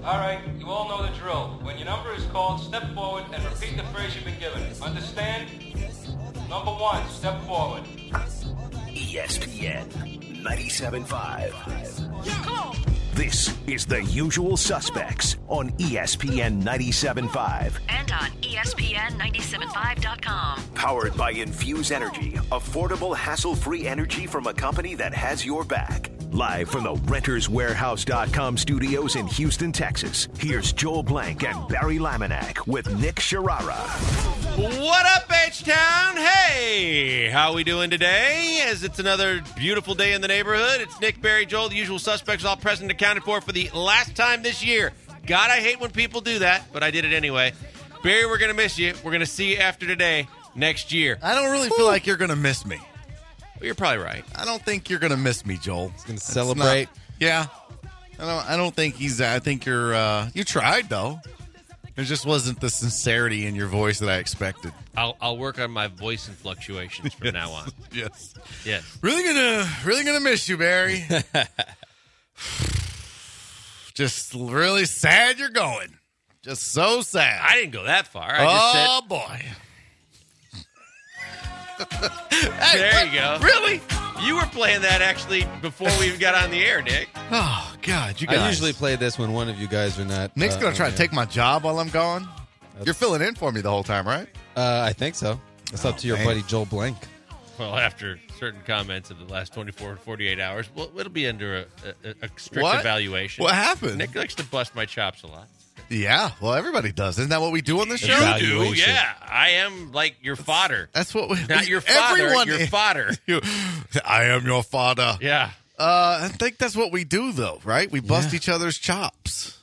All right, you all know the drill. When your number is called, step forward and repeat the phrase you've been given. Understand? Number 1, step forward. ESPN 97.5. Come on. This is The Usual Suspects on ESPN 97.5. And on ESPN975.com. Powered by Infuse Energy, affordable, hassle-free energy from a company that has your back. Live from the RentersWarehouse.com studios in Houston, Texas, here's Joel Blank and Barry Laminack with Nick Sharara. What up, H-Town? Hey, how we doing today? As it's another beautiful day in the neighborhood, it's Nick, Barry, Joel, the usual suspects, all present and accounted for the last time this year. God, I hate when people do that, but I did it anyway. Barry, we're going to miss you. We're going to see you after today next year. I don't really feel like you're going to miss me. Well, you're probably right. I don't think you're going to miss me, Joel. He's going to celebrate. Yeah. I don't think I think you're, you tried, though. There just wasn't the sincerity in your voice that I expected. I'll work on my voice and fluctuations from now on. Yes. Yes. Really gonna miss you, Barry. Just really sad you're going. Just so sad. I didn't go that far. I just said, boy. Hey, there you go. Really? You were playing that actually before we even got on the air, Nick. Oh, God, you guys. I usually play this when one of you guys are not. Nick's going to try to take my job while I'm gone. You're filling in for me the whole time, right? I think so. It's up to your buddy Joel Blank. Well, after certain comments of the last 24 to 48 hours, well, it'll be under a strict What? evaluation. What happened? Nick likes to bust my chops a lot. Yeah, well, everybody does. Isn't that what we do on the show? You do, yeah. I am like your fodder. That's what we... Not your father, everyone, your fodder. I am your father. Yeah. I think that's what we do, though, right? We bust each other's chops.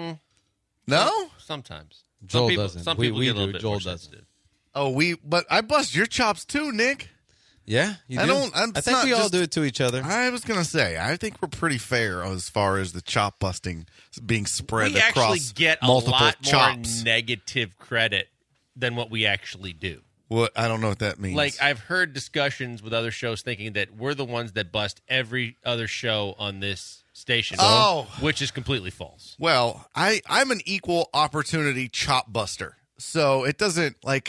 No? Sometimes. Joel doesn't. Some We people get a little do. bit Joel more doesn't. sensitive. Oh, but I bust your chops too, Nick. Yeah, you do. I think we all do it to each other. I was going to say, I think we're pretty fair as far as the chop busting being spread We across actually get a multiple lot chops. more negative credit than what we actually do. What? I don't know what that means. Like, I've heard discussions with other shows thinking that we're the ones that bust every other show on this station. Oh. Which is completely false. Well, I'm an equal opportunity chop buster. So it doesn't, like,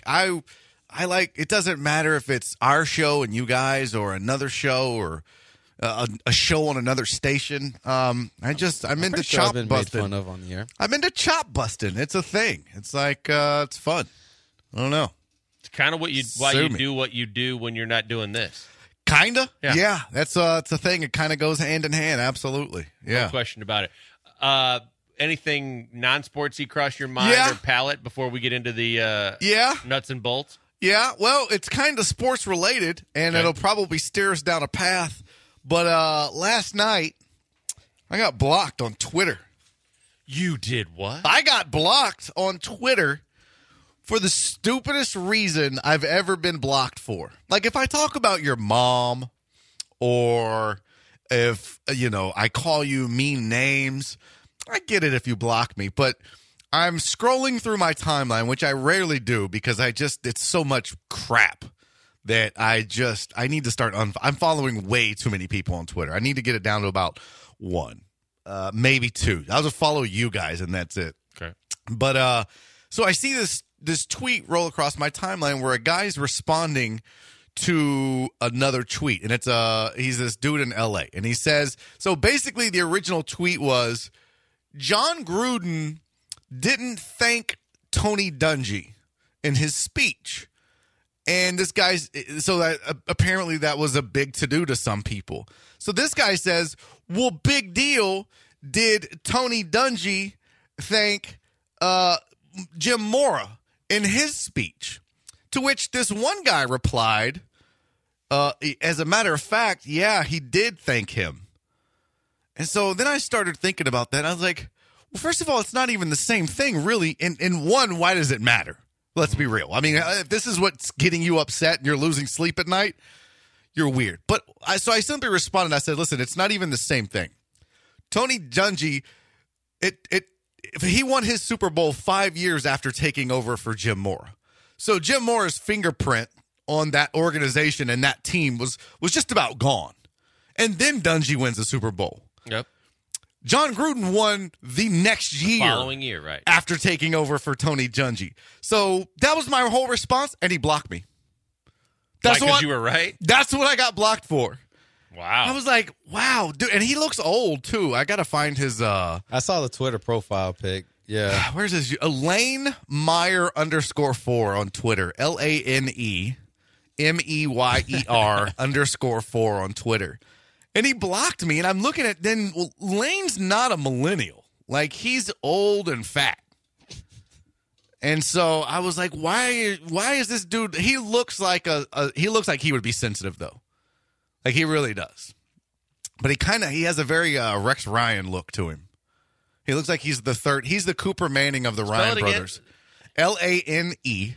it doesn't matter if it's our show and you guys or another show or a show on another station. I'm into chop been busting. made fun of on the air. I'm into chop busting. It's a thing. It's like, it's fun. I don't know. It's kind of why you me. do what you do when you're not doing this. Kinda? Yeah. That's it's a thing. It kind of goes hand in hand. Absolutely. Yeah. No question about it. Anything non-sportsy cross your mind or palate before we get into the nuts and bolts? Yeah. Well, it's kind of sports related, and it'll probably steer us down a path. But last night, I got blocked on Twitter. You did what? I got blocked on Twitter for the stupidest reason I've ever been blocked for. Like, if I talk about your mom or if, I call you mean names, I get it if you block me. But I'm scrolling through my timeline, which I rarely do because it's so much crap that I need to start. I'm following way too many people on Twitter. I need to get it down to about one, maybe two. I'll just follow you guys and that's it. Okay. But, so I see this tweet roll across my timeline where a guy's responding to another tweet, and he's this dude in LA, and he says, so basically the original tweet was, John Gruden didn't thank Tony Dungy in his speech. And this guy's, so that apparently that was a big to-do to some people. So this guy says, well, big deal, did Tony Dungy thank Jim Mora in his speech? To which this one guy replied, as a matter of fact, yeah, he did thank him. And so then I started thinking about that. I was like, well, first of all, it's not even the same thing, really. In one, why does it matter? Let's be real. I mean, if this is what's getting you upset and you're losing sleep at night, you're weird. But so I simply responded. I said, listen, it's not even the same thing. Tony Dungy, he won his Super Bowl 5 years after taking over for Jim Mora. So Jim Mora's fingerprint on that organization and that team was just about gone. And then Dungy wins the Super Bowl. Yep. John Gruden won the next year. Following year, right. After taking over for Tony Dungy. So that was my whole response, and he blocked me. That's because you were right? That's what I got blocked for. Wow. I was like, wow, dude. And he looks old, too. I got to find his... I saw the Twitter profile pic. Yeah. Where's his... Lane Meyer _4 on Twitter. LaneMeyer _4 on Twitter. And he blocked me, and I'm looking at... Then Lane's not a millennial. Like, he's old and fat. And so I was like, why is this dude... He looks like he would be sensitive, though. Like, he really does. But he has a very Rex Ryan look to him. He looks like he's the Cooper Manning of the Ryan brothers. LaneMeyer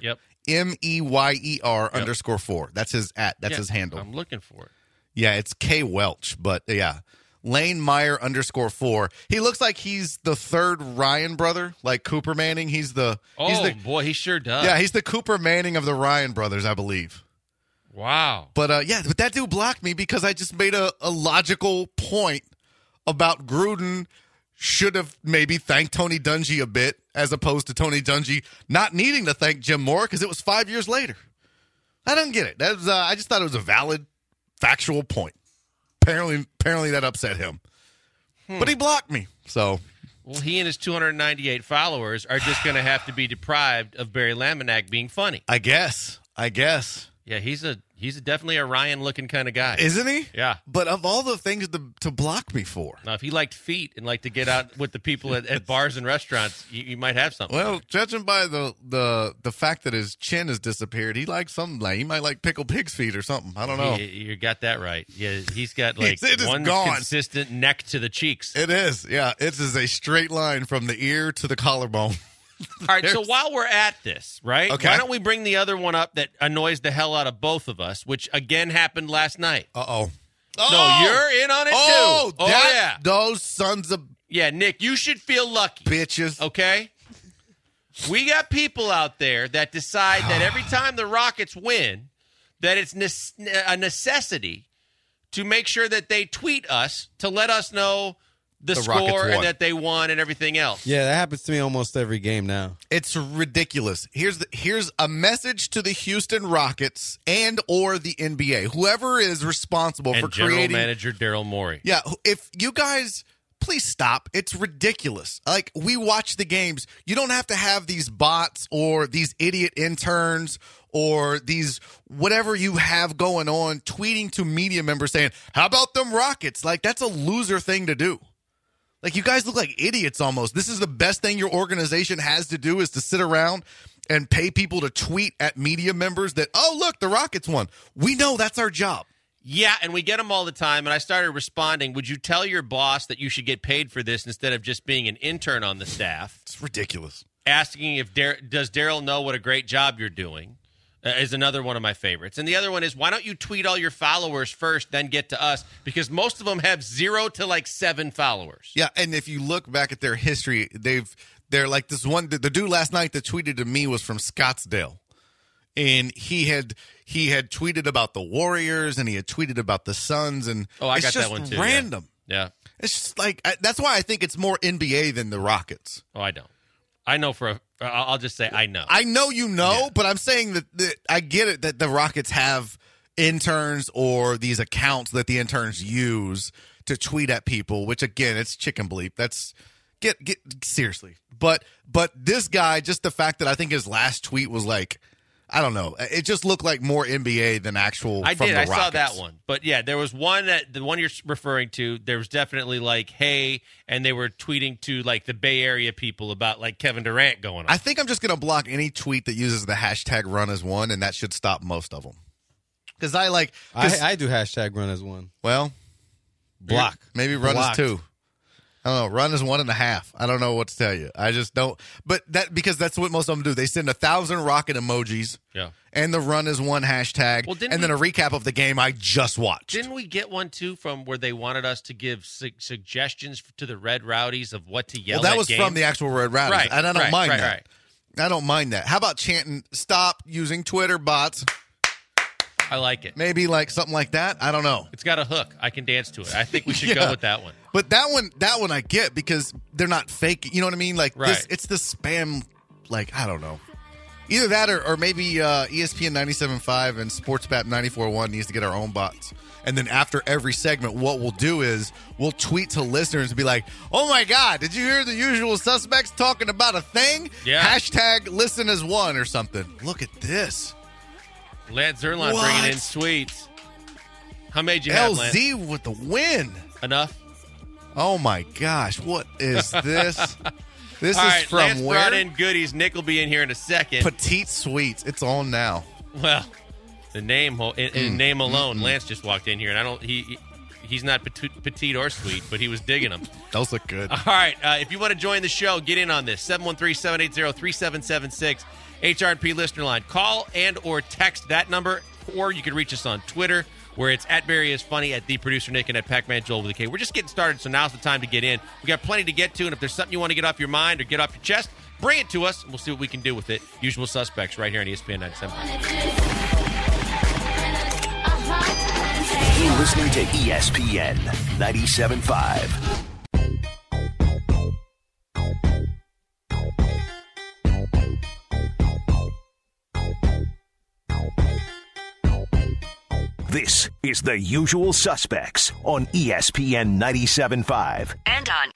_4. That's his his handle. I'm looking for it. Yeah, it's K Welch, but yeah. Lane Meyer _4. He looks like he's the third Ryan brother, like Cooper Manning. Boy, he sure does. Yeah, he's the Cooper Manning of the Ryan brothers, I believe. Wow. But but that dude blocked me because I just made a logical point about Gruden should have maybe thanked Tony Dungy a bit as opposed to Tony Dungy not needing to thank Jim Mora because it was 5 years later. I don't get it. That was, I just thought it was a valid, factual point. Apparently that upset him. But he blocked me, so... Well, he and his 298 followers are just going to have to be deprived of Barry Laminack being funny. I guess. Yeah, he's definitely a Ryan-looking kind of guy. Isn't he? Yeah. But of all the things to block me for. Now, if he liked feet and liked to get out with the people at bars and restaurants, you might have something. Well, judging by the fact that his chin has disappeared, he likes something. Like, he might like pickled pig's feet or something. I don't know. You got that right. Yeah, he's got like one gone. consistent neck to the cheeks. It is. Yeah, it is a straight line from the ear to the collarbone. All right, so while we're at this, right, okay. Why don't we bring the other one up that annoys the hell out of both of us, which, again, happened last night. Uh-oh. No, you're in on it, too. Yeah. Those sons of... Yeah, Nick, you should feel lucky. Bitches. Okay? We got people out there that decide that every time the Rockets win, that it's a necessity to make sure that they tweet us to let us know the score and that they won and everything else. Yeah, that happens to me almost every game now. It's ridiculous. Here's a message to the Houston Rockets and or the NBA. Whoever is responsible for general creating manager Daryl Morey. Yeah, if you guys please stop. It's ridiculous. Like, we watch the games. You don't have to have these bots or these idiot interns or these whatever you have going on tweeting to media members saying, "How about them Rockets?" Like, that's a loser thing to do. Like, you guys look like idiots almost. This is the best thing your organization has to do is to sit around and pay people to tweet at media members that, "Oh, look, the Rockets won." We know that's our job. Yeah, and we get them all the time, and I started responding, would you tell your boss that you should get paid for this instead of just being an intern on the staff? It's ridiculous. Asking if does Daryl know what a great job you're doing is another one of my favorites. And the other one is, why don't you tweet all your followers first, then get to us? Because most of them have 0 to like 7 followers. Yeah, and if you look back at their history, they're like this one. The dude last night that tweeted to me was from Scottsdale, and he had tweeted about the Warriors and he had tweeted about the Suns, and I it's got that one too. Random. Yeah, it's just like that's why I think it's more NBA than the Rockets. Oh, I don't. I know I'll just say I know. I know you know, but I'm saying that I get it that the Rockets have interns or these accounts that the interns use to tweet at people, which again, it's chicken bleep. That's get seriously. But this guy, just the fact that I think his last tweet was like, I don't know. It just looked like more NBA than actual. I from did. The I Rockets. saw that one. But yeah, there was one the one you're referring to. There was definitely like, hey, and they were tweeting to like the Bay Area people about like Kevin Durant going on. I think I'm just going to block any tweet that uses the hashtag #RunAsOne, and that should stop most of them. Because I do hashtag #RunAsOne. Well, block. Maybe run Blocked. as 2. I don't know. Run is 1.5. I don't know what to tell you. I just don't. But because that's what most of them do. They send 1,000 rocket emojis. Yeah. And the run is 1 hashtag. Well, and then a recap of the game I just watched. Didn't we get one too from where they wanted us to give suggestions to the Red Rowdies of what to yell? Well, that was game? from the actual Red Rowdies, right? And I don't mind that. Right. I don't mind that. How about chanting? Stop using Twitter bots. I like it. Maybe like something like that. I don't know. It's got a hook. I can dance to it. I think we should Yeah. go with that one. But that one I get because they're not fake. You know what I mean? Like Right. it's the spam. Like I don't know. Either that or maybe ESPN 97.5 and SportsBat 94.1 needs to get our own bots. And then after every segment, what we'll do is we'll tweet to listeners and be like, "Oh my God, did you hear the usual suspects talking about a thing? Yeah. Hashtag listen as one or something." Look at this. Lance Zerline What? bringing in sweets. How made you have, Lance? LZ with the win. Enough? Oh my gosh, what is this? This All is right, from Lance where? brought in goodies. Nick will be in here in a second. Petite Sweets. It's on now. Well, the name in name alone, Lance just walked in here, and I don't. He's not petite or sweet, but he was digging them. Those look good. All right, if you want to join the show, get in on this. 713-780-3776, HRP listener line. Call and or text that number, or you can reach us on Twitter, where it's at Barry is Funny, at The Producer Nick, and at Pac-Man Joel with a K. We're just getting started, so now's the time to get in. We got plenty to get to, and if there's something you want to get off your mind or get off your chest, bring it to us, and we'll see what we can do with it. Usual Suspects right here on ESPN 97. You're listening to ESPN 97.5. This is The Usual Suspects on ESPN 97.5. And on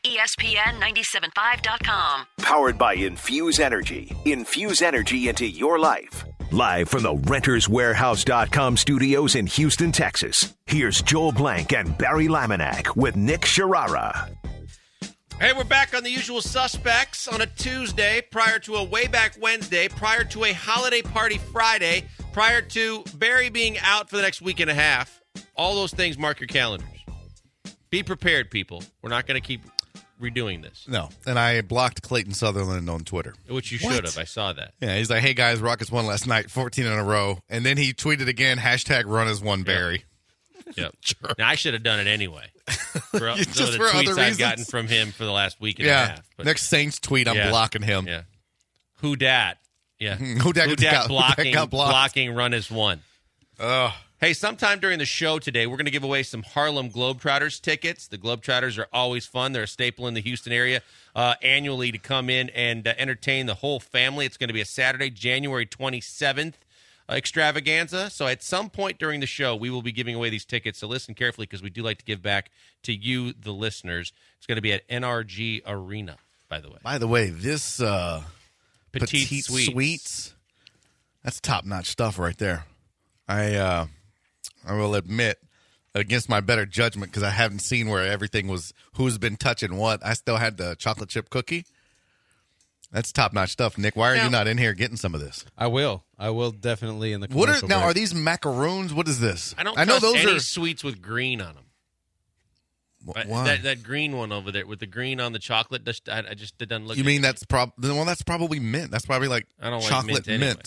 ESPN975.com. Powered by Infuse Energy. Infuse energy into your life. Live from the RentersWarehouse.com studios in Houston, Texas. Here's Joel Blank and Barry Laminack with Nick Sharara. Hey, we're back on The Usual Suspects on a Tuesday, prior to a way back Wednesday, prior to a holiday party Friday, prior to Barry being out for the next week and a half. All those things, mark your calendars. Be prepared, people. We're not going to keep redoing this. No. And I blocked Clayton Sutherland on Twitter. Which you should have. I saw that. Yeah, he's like, "Hey guys, Rockets won last night, 14 in a row." And then he tweeted again, hashtag run as one Barry. Yep. Now, I should have done it anyway. For some of Just the for other tweets I've reasons? gotten from him for the last week and a Yeah. half. But, Next Saints tweet, I'm Yeah. blocking him. yeah. Who dat? Yeah. Who dat got blocked? blocking run as one. Ugh. Hey, sometime during the show today, we're going to give away some Harlem Globetrotters tickets. The Globetrotters are always fun. They're a staple in the Houston area annually to come in and entertain the whole family. It's going to be a Saturday, January 27th extravaganza. So at some point during the show, we will be giving away these tickets. So listen carefully because we do like to give back to you, the listeners. It's going to be at NRG Arena, by the way. By the way, this Petite Sweets, that's top-notch stuff right there. I will admit, against my better judgment, because I haven't seen where everything was, who's been touching what. I still had the chocolate chip cookie. That's top-notch stuff. Nick, why are you not in here getting some of this? I will definitely in the What commercial are now? break. Are these macaroons? What is this? I don't know trust those any are sweets with green on them. why? That green one over there with the green on the chocolate, I just it doesn't look. You mean that's that's probably mint. That's probably like I don't like chocolate mint anyway.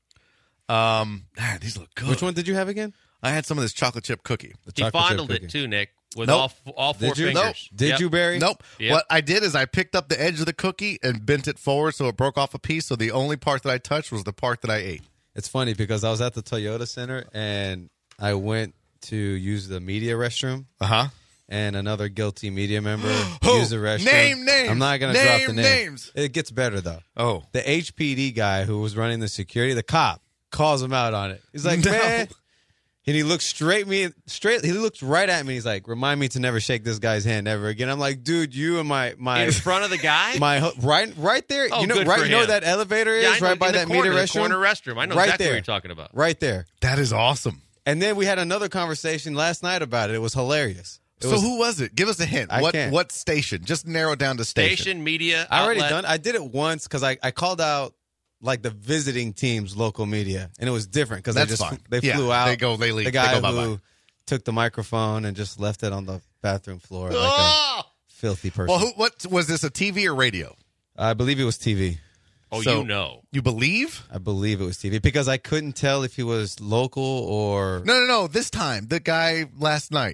Man, these look good. Which one did you have again? I had some of this chocolate chip cookie. The He chocolate chip fondled cookie. it too, Nick, with Nope. all four Did you? fingers. Nope. Did Yep. you, Barry? Nope. Yep. What I did is I picked up the edge of the cookie and bent it forward so it broke off a piece. So the only part that I touched was the part that I ate. It's funny because I was at the Toyota Center and I went to use the media restroom. Uh-huh. And another guilty media member Who? used the restroom. Name names. I'm not going to drop the Name name. names. It gets better, though. Oh. The HPD guy who was running the security, the cop, calls him out on it. He's like, No. man. And he looks he looks right at me. He's like, remind me to never shake this guy's hand ever again. I'm like, dude, you and my In front of the guy. right there. Oh, you know, good right, for you know him. that elevator is Yeah, I know, right by in the that corner, media the restroom. corner restroom. I know Right exactly there. what you're talking about. Right there. That is awesome. And then we had another conversation last night about it. It was hilarious. Who was it? Give us a hint. I can't. What station? Just narrow down to Station, media, I already outlet. done. I did it once because I called out like the visiting team's local media, and it was different because That's fine. they Yeah, flew out. they leave. The guy They go bye-bye. who took the microphone and just left it on the bathroom floor like Oh! a filthy person. Well, what was this? A TV or radio? I believe it was TV. Oh, So- you know. You believe? I believe it was TV because I couldn't tell if he was local or No. This time, the guy last night.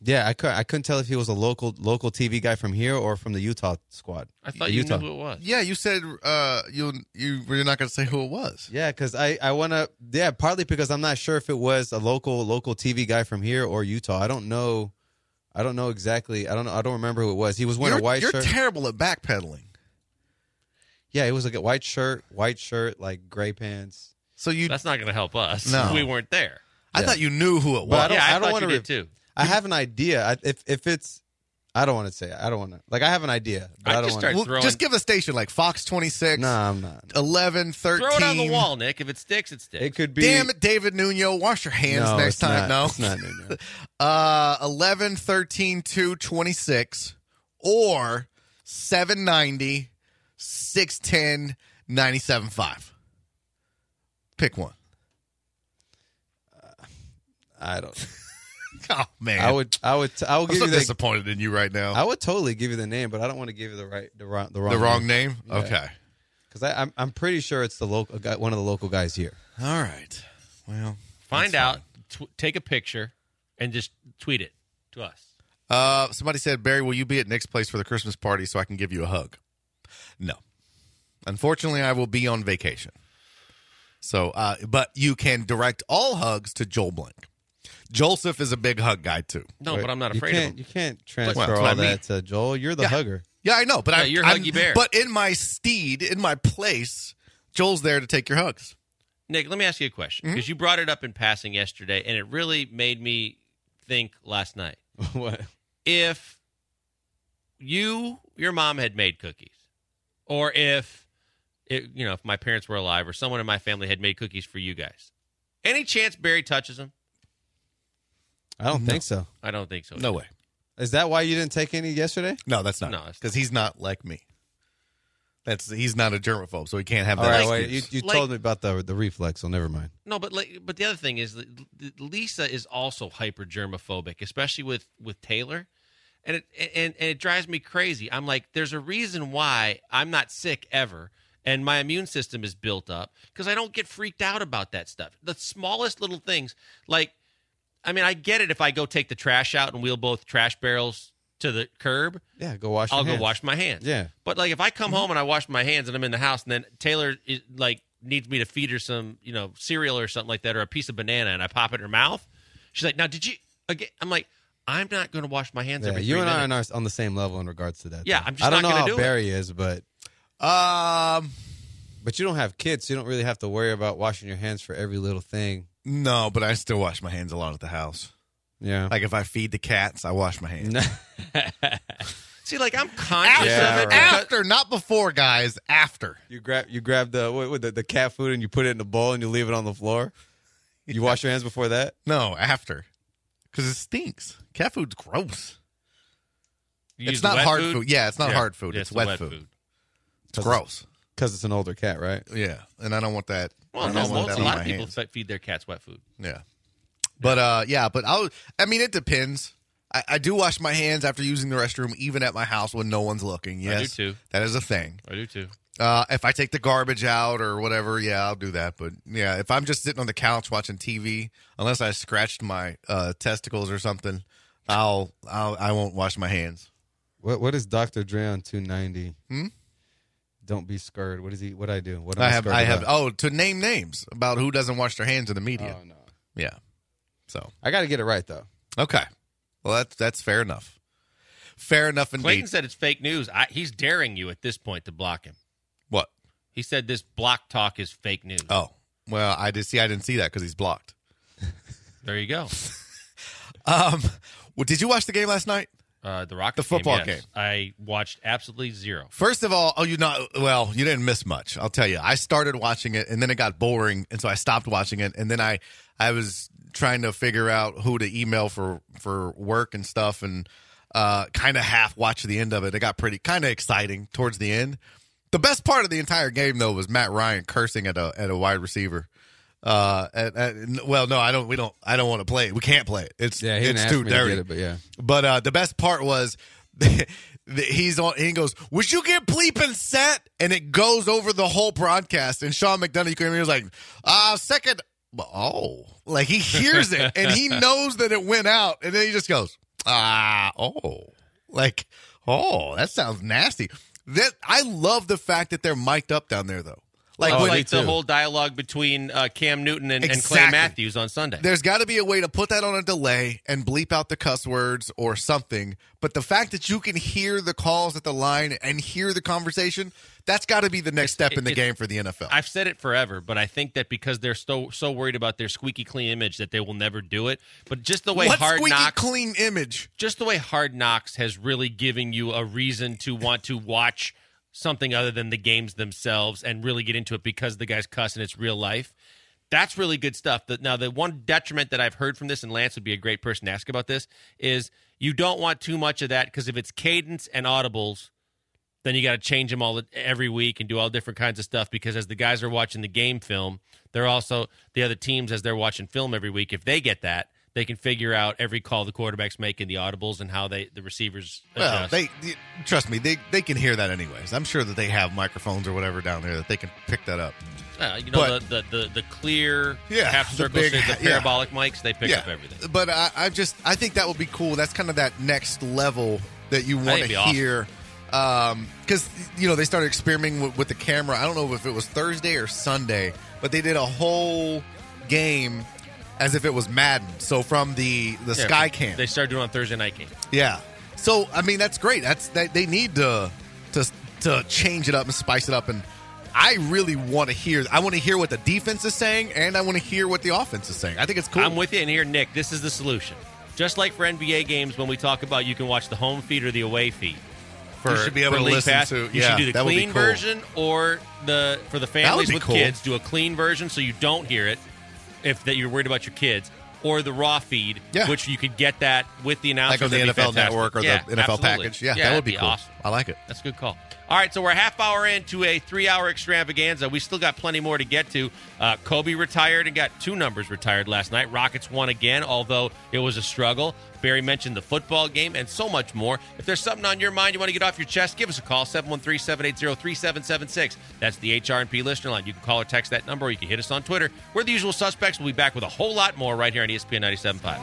Yeah, I couldn't tell if he was a local TV guy from here or from the Utah squad. I thought you knew who it was. Yeah, you said you were not going to say who it was. Yeah, because I want to. Yeah, partly because I'm not sure if it was a local TV guy from here or Utah. I don't know exactly. I don't remember who it was. He was wearing a white shirt. You're terrible at backpedaling. Yeah, it was like a white shirt, like gray pants. So That's not going to help us. No. We weren't there. I thought you knew who it was. But I don't thought wanna you did too. I have an idea. If it's, I don't want to say it. I don't want to. Like, I have an idea. But I I don't just want start throwing. Just give a station like Fox 26, No, I'm not. 11, 13. Throw it on the wall, Nick. If it sticks, it sticks. It could be. Damn it, David Nuno. Wash your hands No, next it's time. not. No. It's not Nuno. 11, 13, 2, 26, or 790, 610, 97.5. Pick one. I don't. Oh, man. I will I'm give so you the. disappointed in you right now. I would totally give you the name, but I don't want to give you the wrong name? Yeah. Okay. Because I'm pretty sure it's the local guy, one of the local guys here. All right. Well, Find out, take a picture, and just tweet it to us. somebody said, Barry, will you be at Nick's place for the Christmas party so I can give you a hug? No. Unfortunately, I will be on vacation. So, but you can direct all hugs to Joel Blank. Joseph is a big hug guy, too. No, but I'm not afraid of him. You can't transfer Well, it's all not me. that to Joel. You're the Yeah. hugger. Yeah, I know, but Yeah, you're Huggy Bear. But in my steed, in my place, Joel's there to take your hugs. Nick, let me ask you a question. Because you brought it up in passing yesterday, and it really made me think last night. What? If your mom had made cookies, or if my parents were alive, or someone in my family had made cookies for you guys, any chance Barry touches them? I don't think so. I don't think so. No way. Is that why you didn't take any yesterday? No, that's not. No, it's Because he's not like me. He's not a germaphobe, so he can't have All that right, excuse. wait. You Like- told me about the reflex, so never mind. No, but the other thing is that Lisa is also hyper germophobic, especially with Taylor, and it drives me crazy. I'm like, there's a reason why I'm not sick ever, and my immune system is built up because I don't get freaked out about that stuff. The smallest little things, like, I mean, I get it if I go take the trash out and wheel both trash barrels to the curb. Yeah, go wash your I'll hands. go wash my hands. Yeah. But like if I come home and I wash my hands and I'm in the house and then Taylor needs me to feed her some, cereal or something like that or a piece of banana and I pop it in her mouth, she's like, "Now did you again?" I'm like, "I'm not going to wash my hands Yeah, every 3 you and I minutes." are on the same level in regards to that. Yeah, though. I'm just I don't not know gonna how do it. Barry is, but you don't have kids, so you don't really have to worry about washing your hands for every little thing. No, but I still wash my hands a lot at the house. Yeah. Like if I feed the cats, I wash my hands. See, like I'm conscious Yeah, of it. right. After, not before, guys. After. You grab the cat food and you put it in a bowl and you leave it on the floor. You wash your hands before that? No, after. Because it stinks. Cat food's gross. You It's use not wet hard food. Yeah, it's not Yeah. hard food. Yeah, It's the wet food. It's 'Cause gross. Because it's an older cat, right? Yeah, and I don't want that. Well, I no, don't want that a on lot my of people hands. feed their cats wet food. Yeah. But I mean, it depends. I do wash my hands after using the restroom, even at my house when no one's looking. Yes, I do too. That is a thing. I do too. If I take the garbage out or whatever, yeah, I'll do that. But yeah, if I'm just sitting on the couch watching TV, unless I scratched my testicles or something, I won't wash my hands. What is Dr. Dre on 290? Don't be scared. What is he? What I do? What am I scared have about? to name names about who doesn't wash their hands in the media. Oh no. Yeah. So I got to get it right though. okay, well that's fair enough. Fair enough indeed. Clayton said it's fake news. He's daring you at this point to block him. What? He said this block talk is fake news. Oh, well, I didn't see that because he's blocked. There you go. Well, did you watch the game last night? The Rockets The football yes. game. I watched absolutely zero. First of all, you didn't miss much. I'll tell you. I started watching it, and then it got boring, and so I stopped watching it. And then I was trying to figure out who to email for work and stuff, and kind of half watched the end of it. It got pretty kind of exciting towards the end. The best part of the entire game, though, was Matt Ryan cursing at a wide receiver. Well, no, I don't want to play it. We can't play it. It's He didn't ask too me dirty. to get it, but yeah. But the best part was he's on. He goes, "Would you get bleeping set?" And it goes over the whole broadcast. And Sean McDonough, you can hear, he was like, second. Oh, like he hears it and he knows that it went out, and then he just goes, That sounds nasty. That I love the fact that they're mic'd up down there, though. Like the whole dialogue between Cam Newton and Clay Matthews on Sunday. There's got to be a way to put that on a delay and bleep out the cuss words or something. But the fact that you can hear the calls at the line and hear the conversation, that's got to be the next step in the game for the NFL. I've said it forever, but I think that because they're so worried about their squeaky clean image that they will never do it. But just the way Hard Knocks, clean image? Just the way Hard Knocks has really given you a reason to want to watch something other than the games themselves and really get into it because the guy's cuss and it's real life. That's really good stuff. Now, the one detriment that I've heard from this, and Lance would be a great person to ask about this, is you don't want too much of that because if it's cadence and audibles, then you got to change them all every week and do all different kinds of stuff because as the guys are watching the game film, they're also the other teams as they're watching film every week. If they get that, they can figure out every call the quarterback's making, the audibles, and how the receivers adjust. Well, trust me, they can hear that anyways. I'm sure that they have microphones or whatever down there that they can pick that up. The clear half circle, the parabolic mics, they pick up everything. But I think that would be cool. That's kind of that next level that you want to hear. Because they started experimenting with the camera. I don't know if it was Thursday or Sunday, but they did a whole game as if it was Madden. So from the Sky Cam. They started doing it on Thursday night game. Yeah. So, I mean, that's great. They need to change it up and spice it up. And I really want to hear. I want to hear what the defense is saying, and I want to hear what the offense is saying. I think it's cool. I'm with you. And here, Nick, this is the solution. Just like for NBA games when we talk about you can watch the home feed or the away feed. You should be able to listen to. You should do the clean version or for the families with kids, do a clean version so you don't hear it. That you're worried about your kids, or the raw feed, which you could get that with the announcers. Like on the NFL Network or the NFL package. Yeah, that would be cool. Awesome. I like it. That's a good call. All right, so we're a half hour into a 3-hour extravaganza. We still got plenty more to get to. Kobe retired and got 2 numbers retired last night. Rockets won again, although it was a struggle. Barry mentioned the football game and so much more. If there's something on your mind you want to get off your chest, give us a call, 713-780-3776. That's the HR&P listener line. You can call or text that number, or you can hit us on Twitter. We're the usual suspects. We'll be back with a whole lot more right here on ESPN 97.5.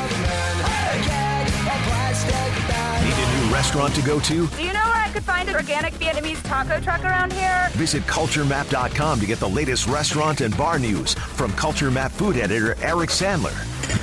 Need a new restaurant to go to? Do you know where I could find an organic Vietnamese taco truck around here? Visit CultureMap.com to get the latest restaurant and bar news from Culture Map food editor Eric Sandler.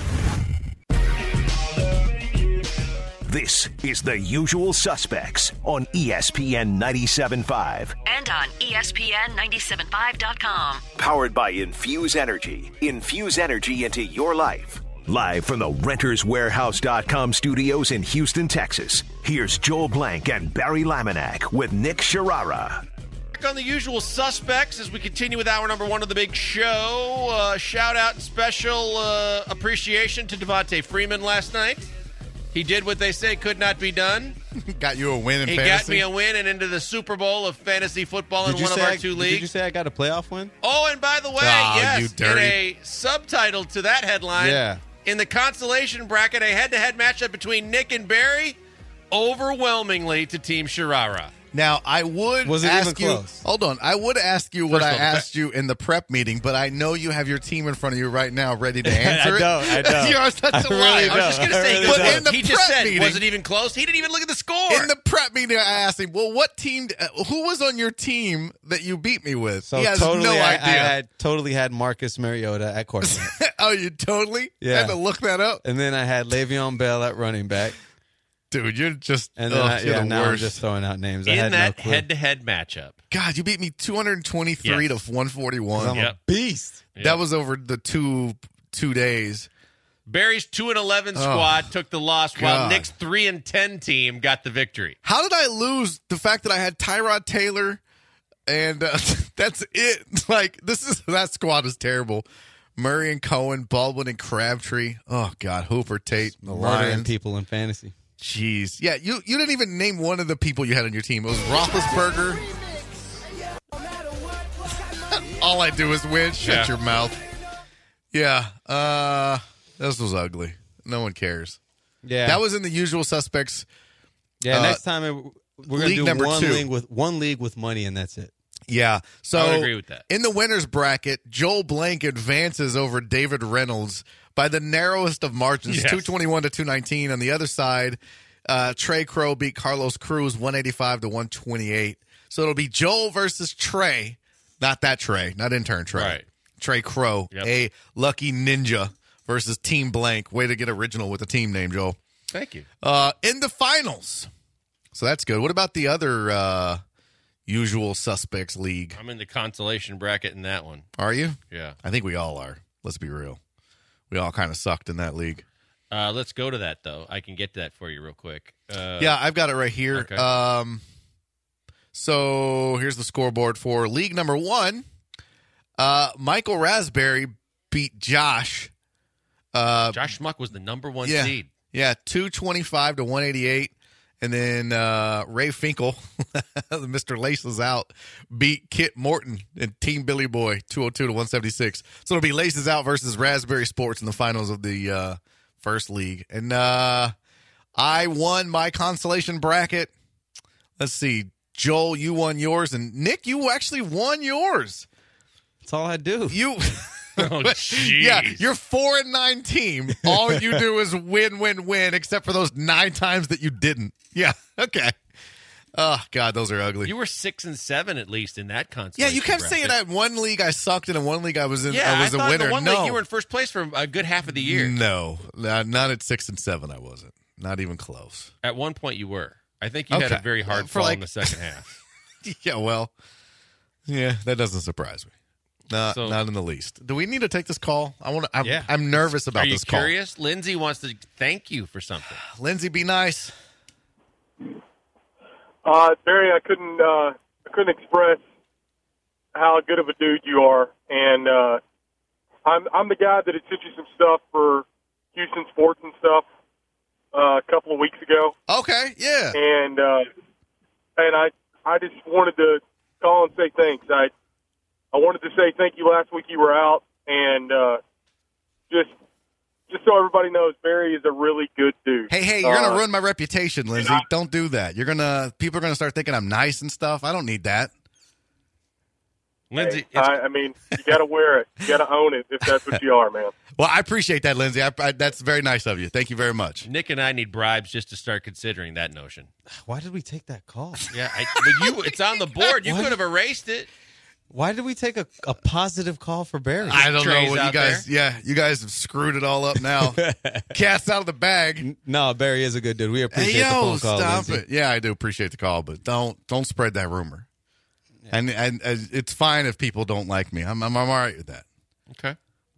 This is The Usual Suspects on ESPN 97.5. And on ESPN975.com. Powered by Infuse Energy. Infuse energy into your life. Live from the RentersWarehouse.com studios in Houston, Texas. Here's Joel Blank and Barry Laminack with Nick Sharara. On The Usual Suspects as we continue with hour number 1 of the big show. Shout out and special appreciation to Devontae Freeman last night. He did what they say could not be done. Got you a win in fantasy. He got me a win and into the Super Bowl of fantasy football in one of our 2 leagues. Did you say I got a playoff win? Oh, and by the way, yes, in a subtitle to that headline, in the consolation bracket, a head-to-head matchup between Nick and Barry, overwhelmingly to Team Sharara. Now, I would ask you. Hold on. I would ask you what I asked you in the prep meeting, but I know you have your team in front of you right now ready to answer it. I don't. You're such a liar. I was just going to say, but in the he prep just said, meeting, was it even close? He didn't even look at the score. In the prep meeting, I asked him, well, what team, who was on your team that you beat me with? So he has no idea. I totally had Marcus Mariota at quarterback. Oh, you totally? Yeah. I had to look that up. And then I had Le'Veon Bell at running back. Dude, you're just and then now I'm just throwing out names. In that head-to-head matchup. God, you beat me 223 to 141. I'm a beast. Yep. That was over the two days. Barry's 2-11 squad took the loss, while Nick's 3-10 team got the victory. How did I lose the fact that I had Tyrod Taylor and that's it? Like that squad is terrible. Murray and Cohen, Baldwin and Crabtree. Oh God, Hooper, Tate, the Lions. People in fantasy. Jeez. Yeah, you didn't even name one of the people you had on your team. It was Roethlisberger. All I do is win. Shut your mouth. Yeah. This was ugly. No one cares. Yeah. That was in the Usual Suspects. Yeah, next time we're going to do one league with money, and that's it. Yeah. So I would agree with that. In the winner's bracket, Joel Blank advances over David Reynolds by the narrowest of margins, Yes. 221 to 219. On the other side, Trey Crow beat Carlos Cruz 185 to 128. So it'll be Joel versus Trey, not that Trey, not intern Trey. Right. Trey Crow, Yep. a lucky ninja versus Team Blank. Way to get original with the team name, Joel. Thank you. In the finals. So that's good. What about the other usual suspects league? I'm in the consolation bracket in that one. Are you? Yeah. I think we all are. Let's be real. We all kind of sucked in that league. Let's go to that, though. I can get to that for you real quick. Yeah, I've got it right here. Okay. So here's the scoreboard for league number 1. Michael Raspberry beat Josh. Josh Schmuck was the number 1 seed. Yeah, 225 to 188. And then Ray Finkel, Mr. Laces Out, beat Kit Morton and Team Billy Boy 202 to 176. So it'll be Laces Out versus Raspberry Sports in the finals of the first league. And I won my consolation bracket. Let's see. Joel, you won yours. And Nick, you actually won yours. That's all I do. You... Oh, jeez. Yeah, you're 4-9 team. All you do is win, win, win, except for those 9 times that you didn't. Yeah, okay. Oh, God, those are ugly. You were 6-7 at least in that consolation. Yeah, you kept bracket. saying that one league I sucked in and one league I was in. Yeah, I was a thought winner. the one no, league you were in first place for a good half of the year. No, not at 6 and 7. I wasn't. Not even close. At one point, you were. I think you had a very hard For fall in the second half. Yeah, well, yeah, that doesn't surprise me. Not in the least. Do we need to take this call? I'm nervous about this call. Are you curious? Lindsay wants to thank you for something. Lindsay, be nice. Barry, I couldn't express how good of a dude you are, and I'm the guy that had sent you some stuff for Houston sports and stuff a couple of weeks ago. Okay, yeah. And I just wanted to call and say thanks. I wanted to say thank you last week you were out, and just so everybody knows, Barry is a really good dude. Hey, you're gonna ruin my reputation, Lindsay. Don't do that. People are gonna start thinking I'm nice and stuff. I don't need that. Lindsay, I mean, you got to wear it. You got to own it if that's what you are, man. Well, I appreciate that, Lindsay. That's very nice of you. Thank you very much. Nick and I need bribes just to start considering that notion. Why did we take that call? Yeah, but it's on the board. You could have erased it. Why did we take a positive call for Barry? I don't Trey's know what you out guys. there. Yeah, you guys have screwed it all up now. Cast out of the bag. No, Barry is a good dude. We appreciate Hey, the phone call, stop Lindsay. it. Yeah, I do appreciate the call, but don't spread that rumor. Yeah. And it's fine if people don't like me. I'm all right with that. Okay.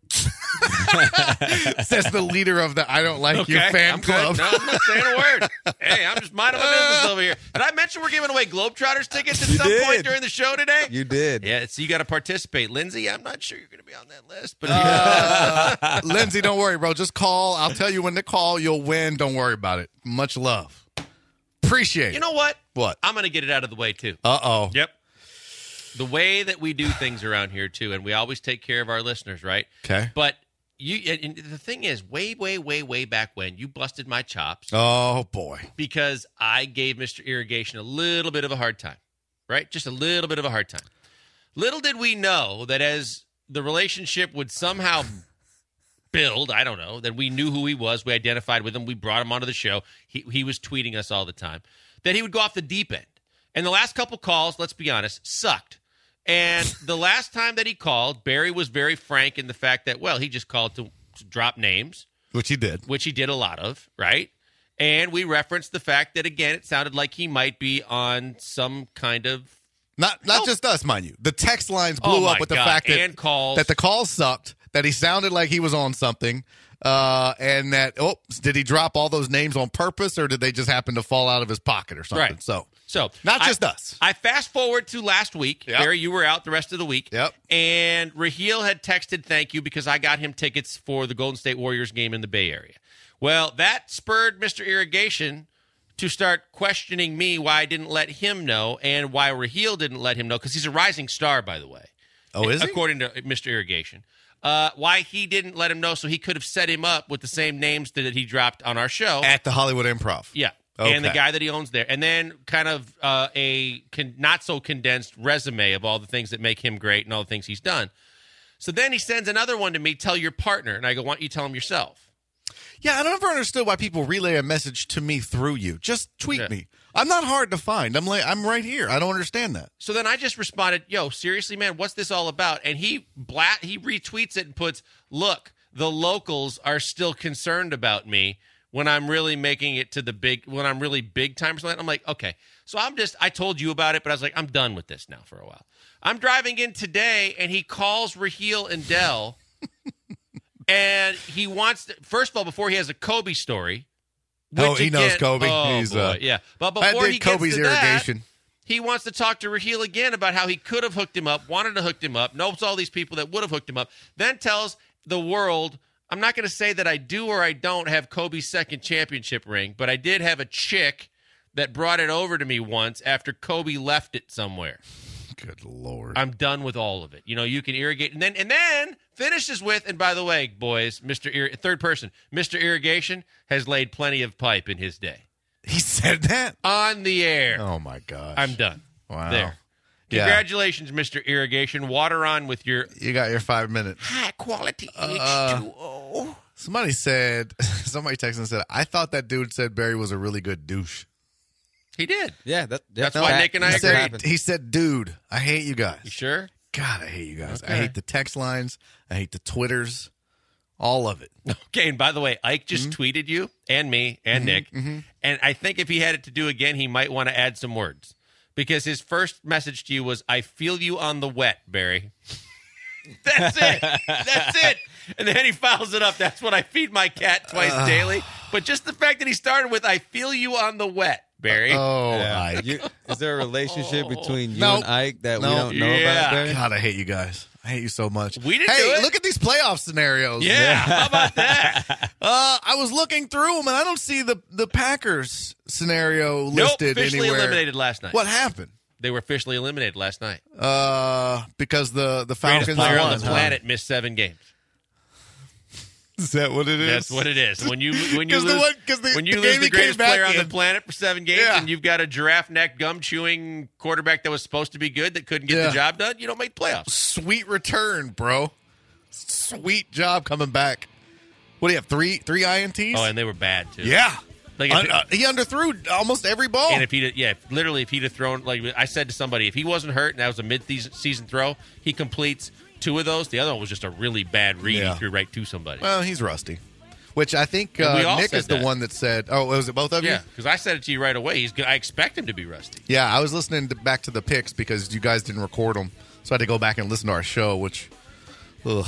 Says the leader of the I don't like you fan I'm club. Good. No, I'm not saying a word. Hey, I'm just minding my business over here. Did I mention we're giving away Globetrotters tickets at some point did. during the show today? You did. Yeah, so you got to participate. Lindsay, I'm not sure you're going to be on that list, but Lindsay, don't worry, bro. Just call. I'll tell you when to call. You'll win. Don't worry about it. Much love. Appreciate it. you know what? What? I'm going to get it out of the way, too. Uh-oh. Yep. The way that we do things around here, too, and we always take care of our listeners, right? Okay. But and the thing is, way back when, you busted my chops Oh, boy. because I gave Mr. Irrigation a little bit of a hard time, right? Just a little bit of a hard time. Little did we know that as the relationship would somehow build, I don't know, that we knew who he was, we identified with him, we brought him onto the show, he was tweeting us all the time, that he would go off the deep end. And the last couple calls, let's be honest, sucked. And the last time that he called, Barry was very frank in the fact that, well, he just called to drop names, Which he did. which he did a lot of, right? And we referenced the fact that, again, it sounded like he might be on some kind of Not just us, mind you. The text lines Oh, blew my up with the God. fact And calls. that the calls sucked, that he sounded like he was on something, and that, did he drop all those names on purpose, or did they just happen to fall out of his pocket or something? Right. So not just us. I fast forward to last week. Yep. Barry, you were out the rest of the week. Yep. And Raheel had texted thank you because I got him tickets for the Golden State Warriors game in the Bay Area. Well, that spurred Mr. Irrigation to start questioning me why I didn't let him know and why Raheel didn't let him know, because he's a rising star, by the way. Oh, is he? According to Mr. Irrigation. Why he didn't let him know so he could have set him up with the same names that he dropped on our show. At the Hollywood Improv. Yeah. Okay. And the guy that he owns there. And then kind of a not so condensed resume of all the things that make him great and all the things he's done. So then he sends another one to me, tell your partner. And I go, why don't you tell him yourself? Yeah, I never understood why people relay a message to me through you. Just tweet me. I'm not hard to find. I'm right here. I don't understand that. So then I just responded, yo, seriously, man, what's this all about? And he retweets it and puts, look, the locals are still concerned about me when I'm really making it to when I'm really big time or something. I'm like, okay. So I told you about it, but I was like, I'm done with this now for a while. I'm driving in today, and he calls Raheel and Dell. And he wants to, first of all, before he has a Kobe story. He knows Kobe. He's, boy, yeah. But before he gets Kobe's to irrigation. that, he wants to talk to Raheel again about how he could have hooked him up, wanted to hook him up, knows all these people that would have hooked him up, then tells the world, I'm not going to say that I do or I don't have Kobe's second championship ring, but I did have a chick that brought it over to me once after Kobe left it somewhere. Good Lord. I'm done with all of it. You can irrigate. And then finishes with, and by the way, boys, third person, Mr. Irrigation has laid plenty of pipe in his day. He said that? On the air. Oh, my gosh. I'm done. Wow. There. Yeah. Congratulations, Mr. Irrigation. Water on with your... You got your 5 minutes. High quality H2O. Somebody texted and said, I thought that dude said Barry was a really good douche. He did. Yeah, that's why Nick and I agreed. He said, dude, I hate you guys. You sure? God, I hate you guys. Okay. I hate the text lines. I hate the Twitters. All of it. Okay, and by the way, Ike just tweeted you and me and Nick, and I think if he had it to do again, he might want to add some words. Because his first message to you was, I feel you on the wet, Barry. That's it. That's it. And then he follows it up. That's what I feed my cat twice daily. But just the fact that he started with, I feel you on the wet, Barry. Ike. Is there a relationship between you and Ike that we don't know about, Barry? God, I hate you guys. I hate you so much. We didn't do it. Look at these playoff scenarios. Yeah, how about that? I was looking through them, and I don't see the Packers scenario listed officially anywhere. Eliminated last night. What happened? They were officially eliminated last night. Because the Greatest Falcons player won. on the planet missed 7 games. Is that what it is? That's what it is. When you lose the the greatest player on the planet for 7 games, Yeah. and you've got a giraffe neck gum chewing quarterback that was supposed to be good that couldn't get the job done, you don't make playoffs. Sweet return, bro. Sweet job coming back. What do you have? Three INTs? Oh, and they were bad too. Yeah. Like He underthrew almost every ball. and if he'd have thrown, like I said to somebody, if he wasn't hurt and that was a mid-season throw, he completes 2 of those. The other one was just a really bad read. Yeah. He threw right to somebody. Well, he's rusty. Which I think And we all Nick said is the that. one that said, oh, was it both of you? Yeah, because I said it to you right away. I expect him to be rusty. Yeah, I was listening back to the picks because you guys didn't record them. So I had to go back and listen to our show, which, ugh.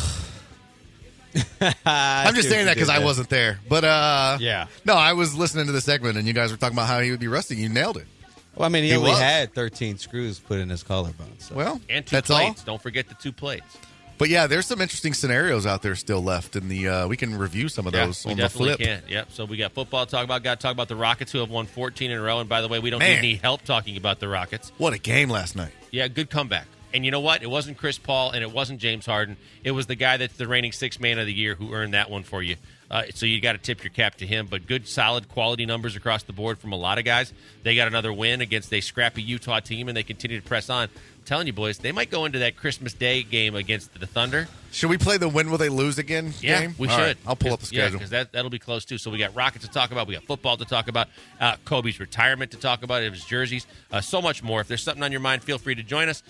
I'm just saying that because I wasn't there. But, Yeah. No, I was listening to the segment, and you guys were talking about how he would be rusty. You nailed it. Well, I mean, he He only was. had 13 screws put in his collarbone. So. Well, And 2 that's plates. all. Don't forget the 2 plates. But, yeah, there's some interesting scenarios out there still left. In the we can review some of those we on the definitely flip. can. Yep. So we got football to talk about. Got to talk about the Rockets, who have won 14 in a row. And by the way, we don't Man. need any help talking about the Rockets. What a game last night. Yeah, good comeback. And you know what? It wasn't Chris Paul and it wasn't James Harden. It was the guy that's the reigning 6th man of the year who earned that one for you. So you got to tip your cap to him. But good, solid, quality numbers across the board from a lot of guys. They got another win against a scrappy Utah team, and they continue to press on. I'm telling you, boys, they might go into that Christmas Day game against the Thunder. Should we play the win will they lose again game? We All should. right, I'll pull up the schedule. because that'll be close, too. So we got Rockets to talk about. We got football to talk about. Kobe's retirement to talk about. His jerseys. So much more. If there's something on your mind, feel free to join us.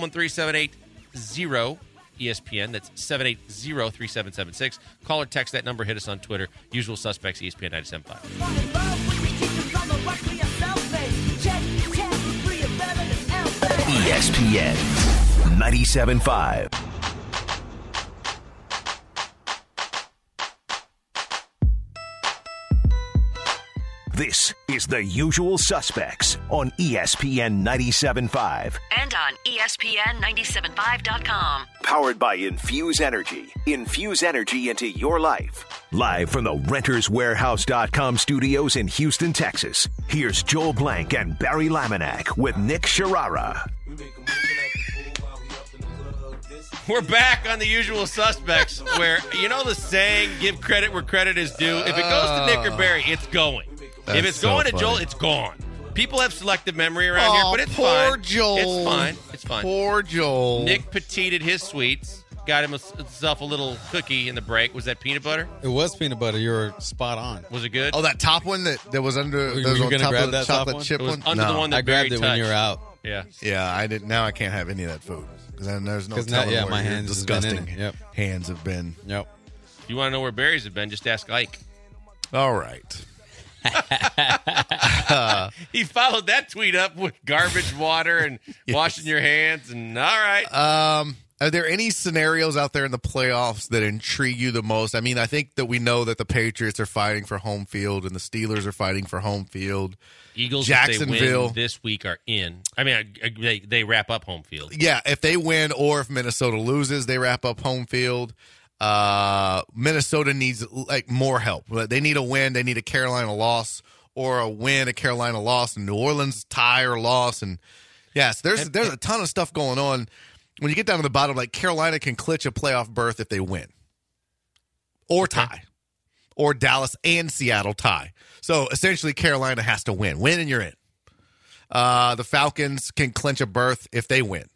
713-780-ESPN. That's 780-3776. Call or text that number. Hit us on Twitter. Usual suspects, ESPN 97.5. ESPN 97.5. This is The Usual Suspects on ESPN 97.5. And on ESPN975.com. Powered by Infuse Energy. Infuse energy into your life. Live from the RentersWarehouse.com studios in Houston, Texas. Here's Joel Blank and Barry Laminack with Nick Sharara. We're back on The Usual Suspects where, you know the saying, give credit where credit is due? If it goes to Nick or Barry, it's going. That's if it's so going to funny. Joel, it's gone. People have selective memory around here, but it's poor fine. Joel. It's fine. It's fine. Poor Joel. Nick petited his sweets. got himself a little cookie in the break. Was that peanut butter? It was peanut butter. You were spot on. Was it good? Oh, that top one that was under. Were that was you on gonna top grab of the that top chocolate one? chip It was one. under No. the one that I grabbed Barry it when you were touched. out. Yeah. Yeah, I didn't. Now I can't have any of that food because then there's no 'Cause now- telling yeah, where my your hands has been in disgusting it. Yep. hands have been. Yep. If you want to know where berries have been, just ask Ike. All right. He followed that tweet up with garbage water and washing your hands. And all right. Are there any scenarios out there in the playoffs that intrigue you the most? I mean, I think that we know that the Patriots are fighting for home field and the Steelers are fighting for home field. Eagles, Jacksonville. if they win this week, are in. I mean, they wrap up home field. Yeah, if they win or if Minnesota loses, they wrap up home field. Minnesota needs like more help. They need a win. They need a Carolina loss or a win, a Carolina loss, and New Orleans tie or loss. And yes, there's a ton of stuff going on. When you get down to the bottom, like Carolina can clinch a playoff berth if they win or tie, or Dallas and Seattle tie. So essentially, Carolina has to win and you're in. The Falcons can clinch a berth if they win.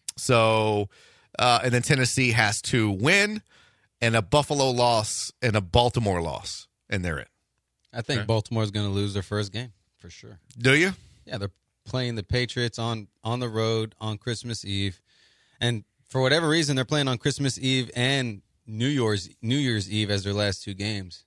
So, and then Tennessee has to win and a Buffalo loss and a Baltimore loss, and they're in. I think Baltimore's going to lose their first game for sure. Do you? Yeah, they're playing the Patriots on the road on Christmas Eve, and for whatever reason, they're playing on Christmas Eve and New Year's Eve as their last two games.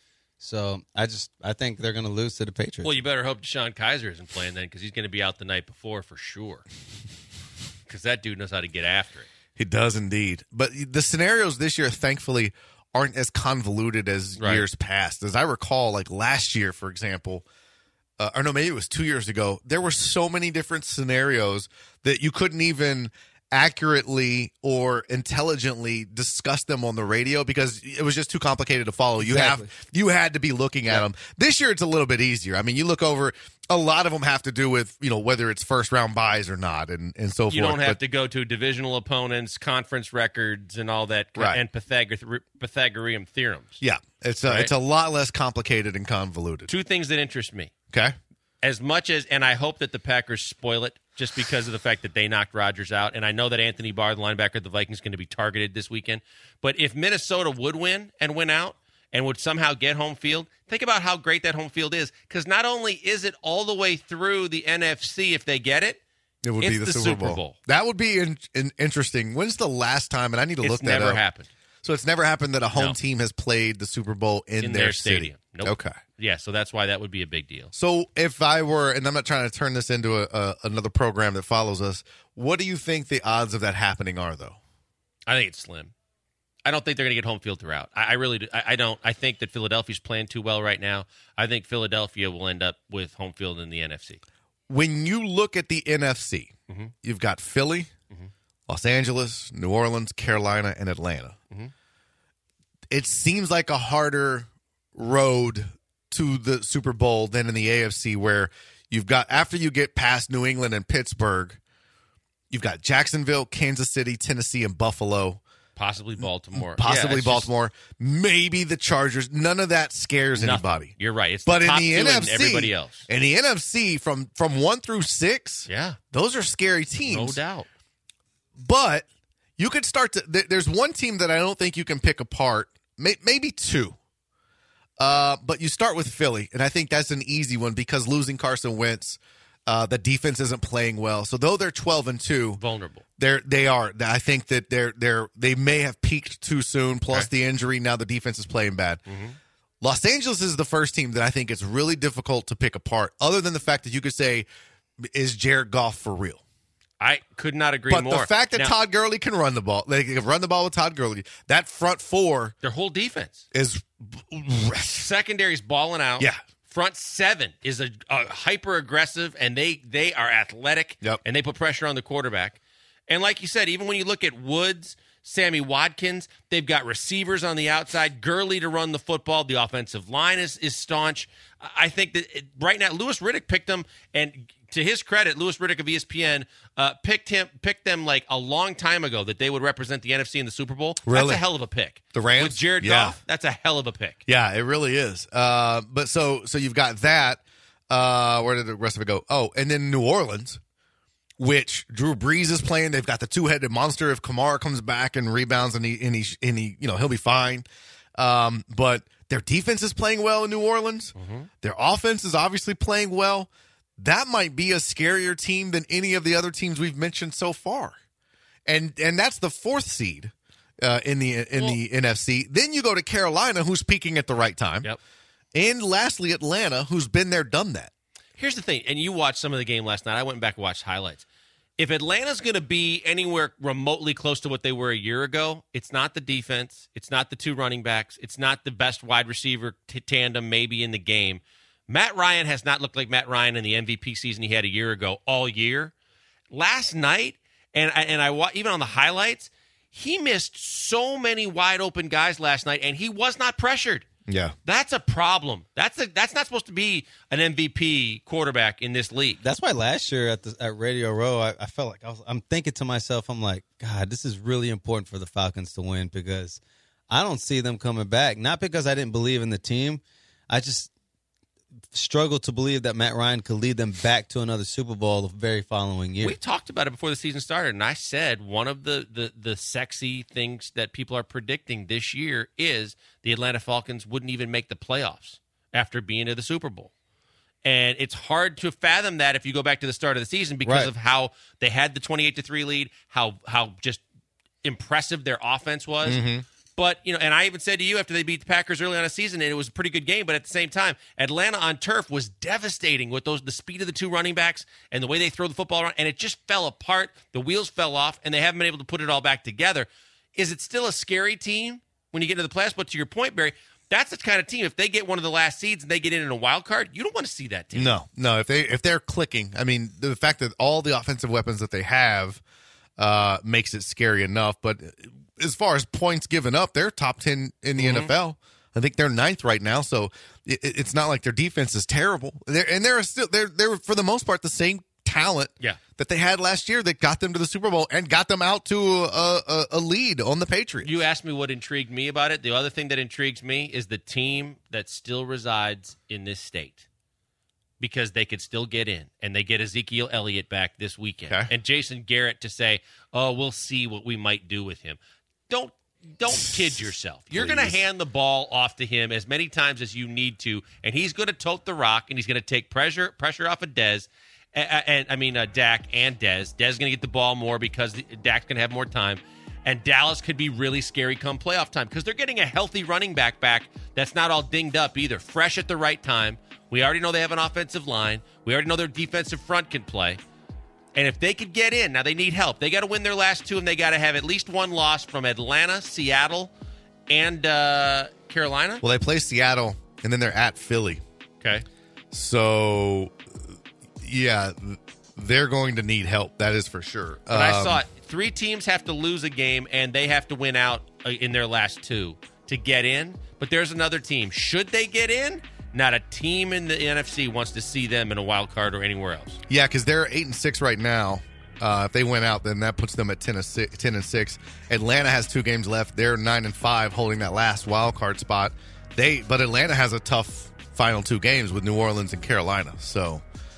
So I think they're going to lose to the Patriots. Well, you better hope Deshaun Kaiser isn't playing then, because he's going to be out the night before for sure. Because that dude knows how to get after it. He does indeed. But the scenarios this year, thankfully, aren't as convoluted as years past. As I recall, like last year, for example, or no, maybe it was 2 years ago, there were so many different scenarios that you couldn't even accurately or intelligently discuss them on the radio because it was just too complicated to follow. Exactly. You had to be looking at them. This year, it's a little bit easier. I mean, you look over, a lot of them have to do with, whether it's first round buys or not and so forth. You don't have to go to divisional opponents, conference records, and all that, and Pythagorean theorems. Yeah, it's a lot less complicated and convoluted. Two things that interest me. Okay. As much as, and I hope that the Packers spoil it just because of the fact that they knocked Rodgers out. And I know that Anthony Barr, the linebacker of the Vikings, is going to be targeted this weekend. But if Minnesota would win and win out and would somehow get home field, think about how great that home field is. Because not only is it all the way through the NFC if they get it, it would be the Super Bowl. That would be interesting. When's the last time, and I need to look that up. It's never happened. So it's never happened that a home team has played the Super Bowl in their stadium. Nope. Okay. Yeah, so that's why that would be a big deal. So if I were, and I'm not trying to turn this into another program that follows us, what do you think the odds of that happening are, though? I think it's slim. I don't think they're going to get home field throughout. I really do. I don't. I think that Philadelphia's playing too well right now. I think Philadelphia will end up with home field in the NFC. When you look at the NFC, you've got Philly, Los Angeles, New Orleans, Carolina, and Atlanta. It seems like a harder road to the Super Bowl than in the AFC, where you've got, after you get past New England and Pittsburgh, you've got Jacksonville, Kansas City, Tennessee, and Buffalo. Possibly Baltimore. Possibly Baltimore. Maybe the Chargers. None of that scares anybody. You're right. It's but the top in the two NFC, and everybody else. In the NFC, from 1 through 6, those are scary teams. No doubt. But you could start to. There's one team that I don't think you can pick apart. Maybe two. But you start with Philly, and I think that's an easy one because losing Carson Wentz, the defense isn't playing well. So though they're 12-2, vulnerable. They are. I think that they may have peaked too soon. Plus the injury, now the defense is playing bad. Los Angeles is the first team that I think it's really difficult to pick apart. Other than the fact that you could say, is Jared Goff for real? I could not agree more. But the fact that Todd Gurley can run the ball, they can run the ball with Todd Gurley, that front four, their whole defense is secondary's balling out. Yeah. Front seven is a hyper aggressive, and they are athletic, and they put pressure on the quarterback. And like you said, even when you look at Woods, Sammy Watkins, they've got receivers on the outside, Gurley to run the football. The offensive line is staunch. I think that right now, Louis Riddick picked them, and to his credit, Louis Riddick of ESPN picked them like a long time ago that they would represent the NFC in the Super Bowl. Really? That's a hell of a pick. The Rams? With Jared Goff, that's a hell of a pick. Yeah, it really is. But so you've got that. Where did the rest of it go? Oh, and then New Orleans. which Drew Brees is playing. They've got the two-headed monster. If Kamara comes back and rebounds, and he he'll be fine. But their defense is playing well in New Orleans. Mm-hmm. Their offense is obviously playing well. That might be a scarier team than any of the other teams we've mentioned so far. And that's the 4th seed in the NFC. Then you go to Carolina, who's peaking at the right time. Yep. And lastly, Atlanta, who's been there, done that. Here's the thing, and you watched some of the game last night. I went back and watched highlights. If Atlanta's going to be anywhere remotely close to what they were a year ago, it's not the defense. It's not the 2 running backs. It's not the best wide receiver tandem maybe in the game. Matt Ryan has not looked like Matt Ryan in the MVP season he had a year ago all year. Last night, and I even on the highlights, he missed so many wide open guys last night, and he was not pressured. Yeah, that's a problem. That's not supposed to be an MVP quarterback in this league. That's why last year at Radio Row, I felt like I'm thinking to myself, I'm like, God, this is really important for the Falcons to win because I don't see them coming back. Not because I didn't believe in the team, I just struggle to believe that Matt Ryan could lead them back to another Super Bowl the very following year. We talked about it before the season started, and I said one of the sexy things that people are predicting this year is the Atlanta Falcons wouldn't even make the playoffs after being to the Super Bowl. And it's hard to fathom that if you go back to the start of the season because of how they had the 28-3 lead, how just impressive their offense was. Mm-hmm. But, and I even said to you after they beat the Packers early on the season, and it was a pretty good game, but at the same time, Atlanta on turf was devastating with the speed of the 2 running backs and the way they throw the football around, and it just fell apart. The wheels fell off, and they haven't been able to put it all back together. Is it still a scary team when you get into the playoffs? But to your point, Barry, that's the kind of team, if they get one of the last seeds and they get in a wild card, you don't want to see that team. No. If they're clicking, I mean, the fact that all the offensive weapons that they have makes it scary enough, but as far as points given up, they're top 10 in the NFL. I think they're 9th right now, so it's not like their defense is terrible. They're for the most part the same talent that they had last year that got them to the Super Bowl and got them out to a lead on the Patriots. You asked me what intrigued me about it. The other thing that intrigues me is the team that still resides in this state, because they could still get in, and they get Ezekiel Elliott back this weekend. Okay. And Jason Garrett to say, oh, we'll see what we might do with him. Don't kid yourself. You're going to hand the ball off to him as many times as you need to, and he's going to tote the rock, and he's going to take pressure off of Dak and Dez. Dez is going to get the ball more because Dak's going to have more time, and Dallas could be really scary come playoff time because they're getting a healthy running back that's not all dinged up either, fresh at the right time. We already know they have an offensive line. We already know their defensive front can play. And if they could get in, now they need help. They got to win their last 2, and they got to have at least one loss from Atlanta, Seattle, and Carolina. Well, they play Seattle, and then they're at Philly. Okay. So, yeah, they're going to need help. That is for sure. But I saw it. 3 teams have to lose a game, and they have to win out in their last 2 to get in. But there's another team. Should they get in? Not a team in the NFC wants to see them in a wild card or anywhere else. Yeah, because they're 8-6 right now. If they win out, then that puts them at 10-6. Atlanta has 2 games left. They're 9-5, holding that last wild card spot. But Atlanta has a tough final 2 games with New Orleans and Carolina. So,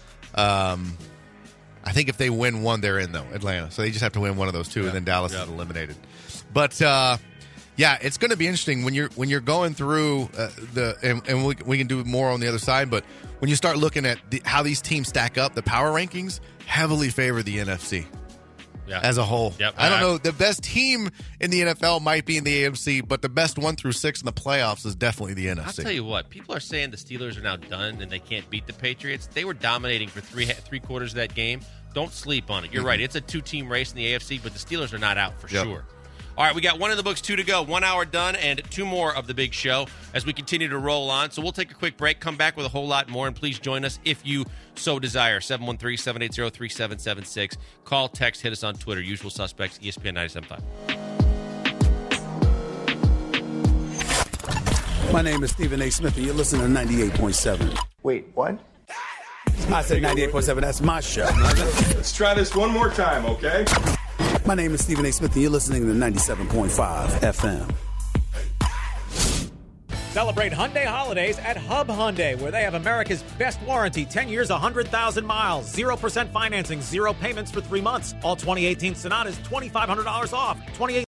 I think if they win one, they're in though. Atlanta, so they just have to win one of those 2, and then Dallas is eliminated. But yeah, it's going to be interesting when you're going through and we can do more on the other side. But when you start looking at how these teams stack up, the power rankings heavily favor the NFC as a whole. Yep. I don't know. The best team in the NFL might be in the AFC, but the best 1 through 6 in the playoffs is definitely the NFC. I'll tell you what, people are saying the Steelers are now done and they can't beat the Patriots. They were dominating for three quarters of that game. Don't sleep on it. You're right. It's a 2-team race in the AFC, but the Steelers are not out for sure. All right, we got 1 in the books, 2 to go. 1 hour done, and 2 more of the big show as we continue to roll on. So we'll take a quick break, come back with a whole lot more, and please join us if you so desire. 713-780-3776. Call, text, hit us on Twitter. Usual suspects, ESPN 97.5. My name is Stephen A. Smith, and you're listening to 98.7. Wait, what? I said 98.7. That's my show. Let's try this one more time, okay? My name is Stephen A. Smith, and you're listening to 97.5 FM. Celebrate Hyundai holidays at Hub Hyundai, where they have America's best warranty, 10 years, 100,000 miles, 0% financing, 0 payments for 3 months. All 2018 Sonatas, $2,500 off.